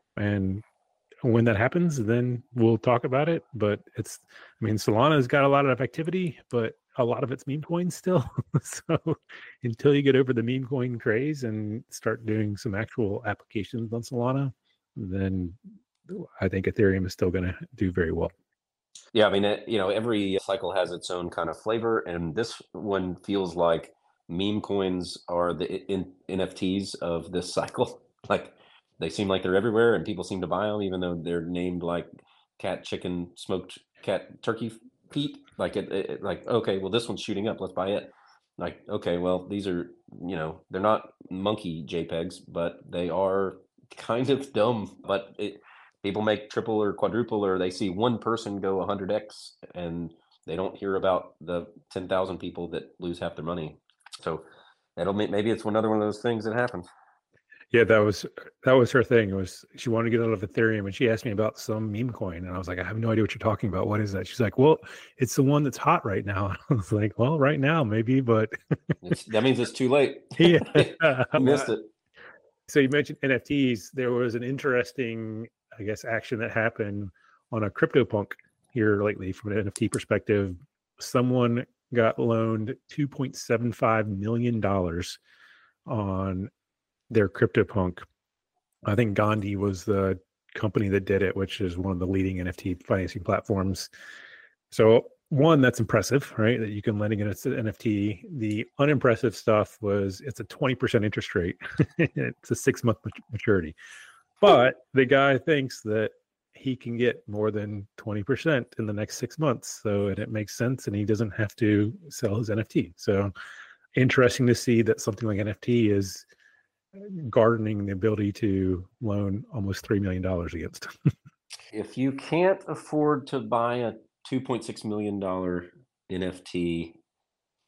And when that happens, then we'll talk about it. But it's, I mean, Solana's got a lot of activity, but a lot of it's meme coins still. So until you get over the meme coin craze and start doing some actual applications on Solana, then I think Ethereum is still going to do very well. Yeah, I mean, it, you know, every cycle has its own kind of flavor, and this one feels like meme coins are the in, N F Ts of this cycle. Like, they seem like they're everywhere, and people seem to buy them, even though they're named like cat, chicken, smoked cat, turkey feet. Like it, it, like, okay, well, this one's shooting up, let's buy it. Like, okay, well, these are, you know, they're not monkey JPEGs, but they are kind of dumb. But it, people make triple or quadruple, or they see one person go one hundred X, and they don't hear about the ten thousand people that lose half their money. So that'll make, maybe it's another one of those things that happens. Yeah, that was that was her thing. It was, she wanted to get out of Ethereum, and she asked me about some meme coin, and I was like, I have no idea what you're talking about. What is that? She's like, well, it's the one that's hot right now. I was like, well, right now maybe, but it's, that means it's too late. Yeah, you missed it. So you mentioned N F Ts. There was an interesting, I guess, action that happened on a CryptoPunk here lately from an N F T perspective. Someone got loaned two point seven five million dollars on their CryptoPunk. I think Gandhi was the company that did it, which is one of the leading N F T financing platforms. So one, that's impressive, right? That you can lend against an N F T. The unimpressive stuff was it's a twenty percent interest rate. It's a six month maturity. But the guy thinks that he can get more than twenty percent in the next six months. So and it makes sense, and he doesn't have to sell his N F T. So interesting to see that something like N F T is gardening the ability to loan almost three million dollars against. If you can't afford to buy a two point six million dollars N F T,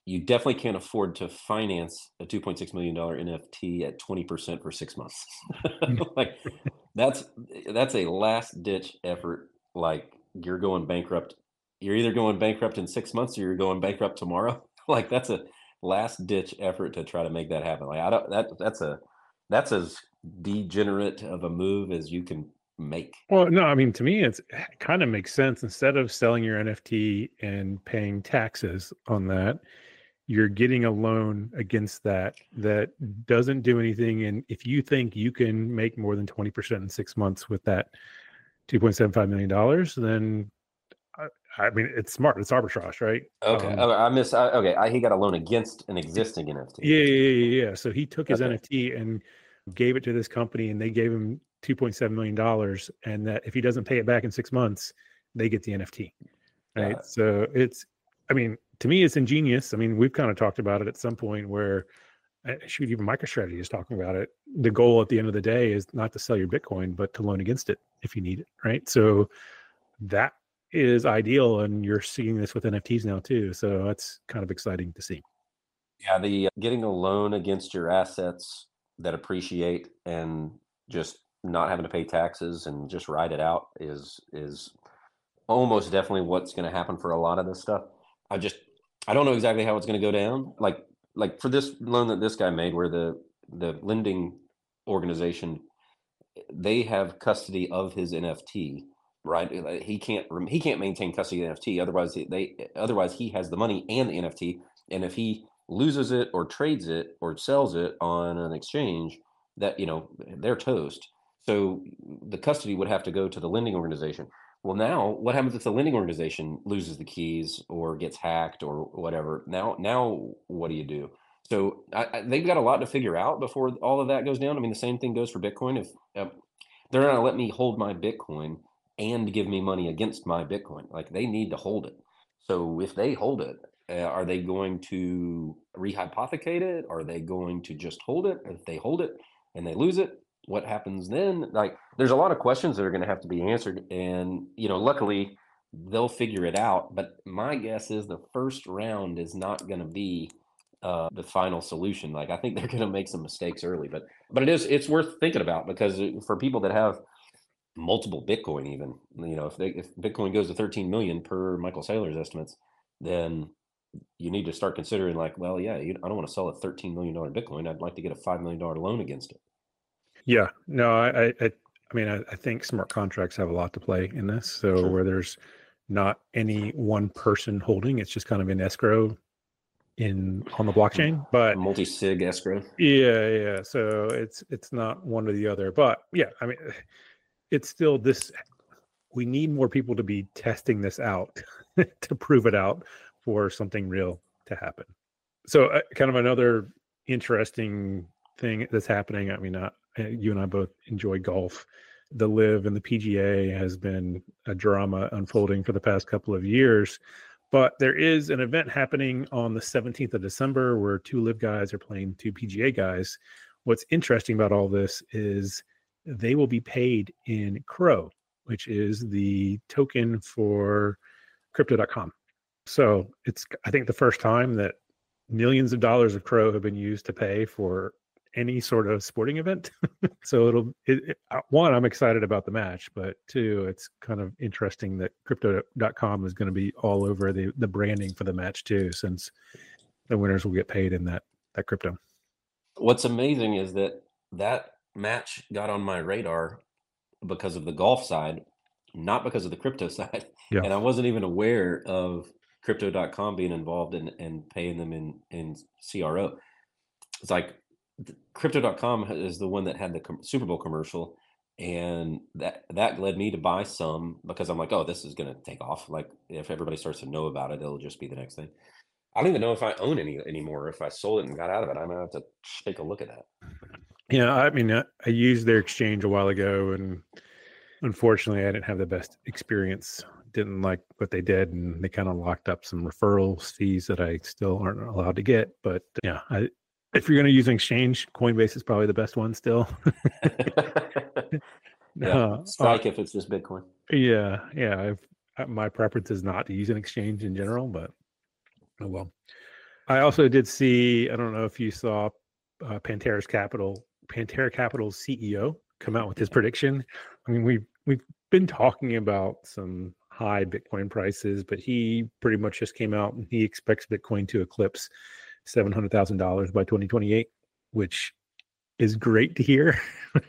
you definitely can't afford to finance a two point six million dollar N F T at twenty percent for six months. Like that's that's a last ditch effort. Like you're going bankrupt. You're either going bankrupt in six months or you're going bankrupt tomorrow. Like that's a last ditch effort to try to make that happen. Like I don't that that's a that's as degenerate of a move as you can make. Well, no, I mean, to me, it's, it kind of makes sense. Instead of selling your N F T and paying taxes on that, you're getting a loan against that that doesn't do anything. And if you think you can make more than twenty percent in six months with that two point seven five million dollars, then I, I mean, it's smart. It's arbitrage, right? Okay, Um, oh, I miss. I, okay, I, he got a loan against an existing N F T. yeah, yeah, yeah, yeah. So he took his Okay. N F T and gave it to this company, and they gave him two point seven million dollars. And that if he doesn't pay it back in six months, they get the N F T. Right. Got it. So it's, I mean, to me, it's ingenious. I mean, we've kind of talked about it at some point where, uh, shoot, even MicroStrategy is talking about it. The goal at the end of the day is not to sell your Bitcoin, but to loan against it if you need it. Right. So that is ideal. And you're seeing this with N F Ts now too. So that's kind of exciting to see. Yeah, the uh, getting a loan against your assets that appreciate and just not having to pay taxes and just ride it out is is almost definitely what's going to happen for a lot of this stuff. I just I don't know exactly how it's going to go down. Like like for this loan that this guy made, where the the lending organization, they have custody of his N F T, right? Like, He can't rem- he can't maintain custody of the N F T. Otherwise, he- they otherwise he has the money and the N F T, and if he loses it or trades it or sells it on an exchange, that you know they're toast. So the custody would have to go to the lending organization. Well, now what happens if the lending organization loses the keys or gets hacked or whatever? Now, now what do you do? So I, I, they've got a lot to figure out before all of that goes down. I mean, the same thing goes for Bitcoin. If uh, they're not going to let me hold my Bitcoin and give me money against my Bitcoin, like they need to hold it. So if they hold it, uh, are they going to rehypothecate it? Are they going to just hold it? If they hold it and they lose it, what happens then? Like, there's a lot of questions that are going to have to be answered, and you know, luckily, they'll figure it out. But my guess is the first round is not going to be uh, the final solution. Like, I think they're going to make some mistakes early, but but it is it's worth thinking about, because for people that have multiple Bitcoin, even you know, if they if Bitcoin goes to thirteen million per Michael Saylor's estimates, then you need to start considering like, well, yeah, you, I don't want to sell a thirteen million dollar Bitcoin. I'd like to get a five million dollar loan against it. Yeah, no, I, I, I I mean, I, I think smart contracts have a lot to play in this. So Sure. where there's not any one person holding, it's just kind of in escrow in on the blockchain. But Multi-sig escrow. yeah, yeah. So it's it's not one or the other. But yeah, I mean, it's still this. We need more people to be testing this out to prove it out for something real to happen. So, uh, kind of another interesting thing that's happening. I mean, uh, you and I both enjoy golf. The Live and the P G A has been a drama unfolding for the past couple of years, but there is an event happening on the seventeenth of December where two Live guys are playing two P G A guys. What's interesting about all this is they will be paid in Crow, which is the token for crypto dot com. So it's, I think, the first time that millions of dollars of Crow have been used to pay for any sort of sporting event. So it'll, it, it, one, I'm excited about the match, but two, it's kind of interesting that crypto dot com is going to be all over the, the branding for the match too, since the winners will get paid in that, that crypto. What's amazing is that that match got on my radar because of the golf side, not because of the crypto side. Yeah. And I wasn't even aware of crypto dot com being involved in and paying them in, in C R O. It's like crypto dot com is the one that had the com- Super Bowl commercial. And that, that led me to buy some because I'm like, oh, this is going to take off. Like if everybody starts to know about it, it'll just be the next thing. I don't even know if I own any anymore. If I sold it and got out of it, I'm going to have to take a look at that. Yeah. I mean, I, I used their exchange a while ago, and unfortunately I didn't have the best experience. Didn't like what they did, and they kind of locked up some referral fees that I still aren't allowed to get. But yeah, I, if you're going to use an exchange, Coinbase is probably the best one still. Yeah, uh, strike uh, if it's just Bitcoin. Yeah, yeah. I've, my preference is not to use an exchange in general, but oh well. I also did see, I don't know if you saw uh, Pantera's Capital, Pantera Capital's C E O come out with his prediction. I mean, we've, we've been talking about some high Bitcoin prices, but he pretty much just came out and he expects Bitcoin to eclipse seven hundred thousand dollars by twenty twenty-eight, which is great to hear.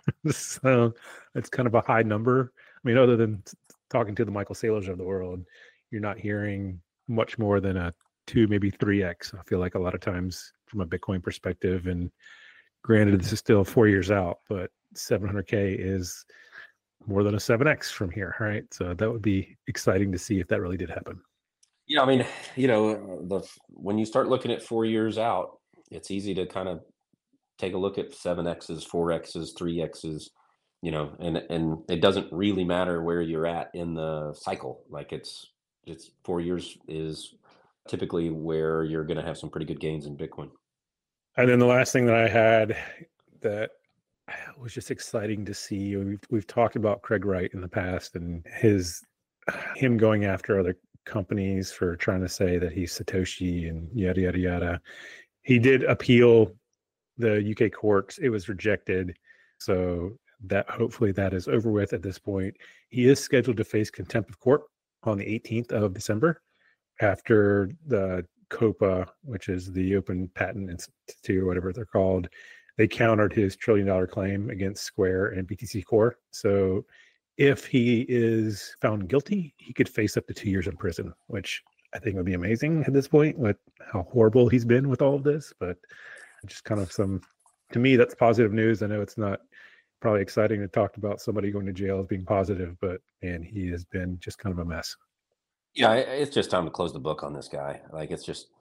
So it's kind of a high number. I mean, other than talking to the Michael Saylors of the world, you're not hearing much more than a two, maybe three X. I feel like a lot of times from a Bitcoin perspective, and granted, this is still four years out, but seven hundred K is more than a seven X from here, right? So that would be exciting to see if that really did happen. Yeah, I mean, you know, the when you start looking at four years out, it's easy to kind of take a look at seven X's, four X's, three X's, you know, and and it doesn't really matter where you're at in the cycle. Like it's it's four years is typically where you're going to have some pretty good gains in Bitcoin. And then the last thing that I had that was just exciting to see, we've, we've talked about Craig Wright in the past and his him going after other companies for trying to say that he's Satoshi and yada, yada, yada. He did appeal the U K courts. It was rejected. So that hopefully that is over with at this point. He is scheduled to face contempt of court on the eighteenth of December after the COPA, which is the Open Patent Institute or whatever they're called. They countered his trillion dollar claim against Square and B T C Core. So if he is found guilty, he could face up to two years in prison, which I think would be amazing at this point with how horrible he's been with all of this. But just kind of some, to me, that's positive news. I know it's not probably exciting to talk about somebody going to jail as being positive, but man, he has been just kind of a mess. Yeah, it's just time to close the book on this guy. Like it's just,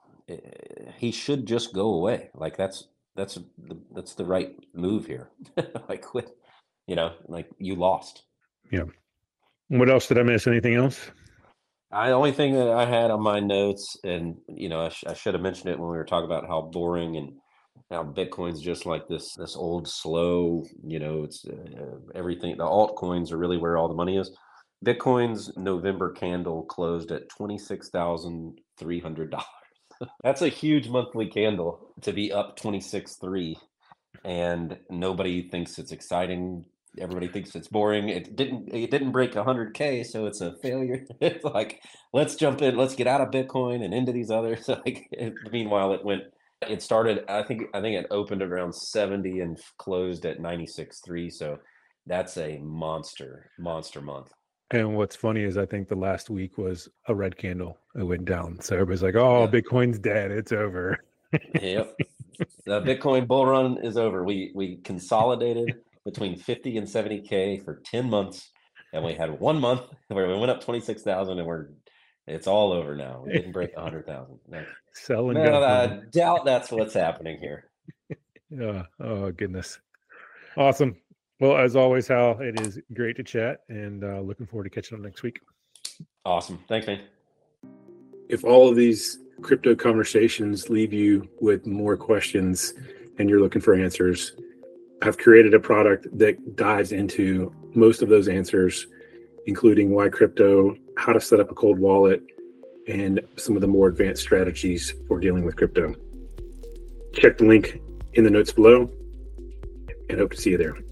he should just go away. Like that's, that's, the, that's the right move here. Like quit, you know, like you lost. Yeah. What else did I miss? Anything else? I, the only thing that I had on my notes, and you know, I, sh- I should have mentioned it when we were talking about how boring and how Bitcoin's just like this, this old slow. You know, it's uh, everything. The altcoins are really where all the money is. Bitcoin's November candle closed at twenty-six thousand three hundred dollars. That's a huge monthly candle to be up twenty-six three, and nobody thinks it's exciting. Everybody thinks it's boring. It didn't. It didn't break one hundred K, so it's a failure. It's like, let's jump in. Let's get out of Bitcoin and into these others. Like, it, meanwhile, it went. It started. I think. I think it opened around seventy and closed at ninety-six three. So that's a monster, monster month. And what's funny is I think the last week was a red candle. It went down. So everybody's like, oh, yep. Bitcoin's dead. It's over. Yep. The Bitcoin bull run is over. We we consolidated between fifty and seventy K for ten months. And we had one month where we went up twenty-six thousand and we're, it's all over now. We didn't break one hundred thousand. No. Selling. No, I doubt that's what's happening here. Yeah. Oh, goodness. Awesome. Well, as always, Hal, it is great to chat and uh, looking forward to catching up next week. Awesome. Thanks, man. If all of these crypto conversations leave you with more questions and you're looking for answers, I've created a product that dives into most of those answers, including why crypto, how to set up a cold wallet, and some of the more advanced strategies for dealing with crypto. Check the link in the notes below and hope to see you there.